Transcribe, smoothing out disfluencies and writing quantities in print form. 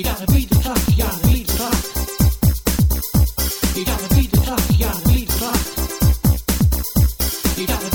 You gotta beat the clock, you gotta beat the clock. You gotta beat the clock, you gotta beat the clock. You gotta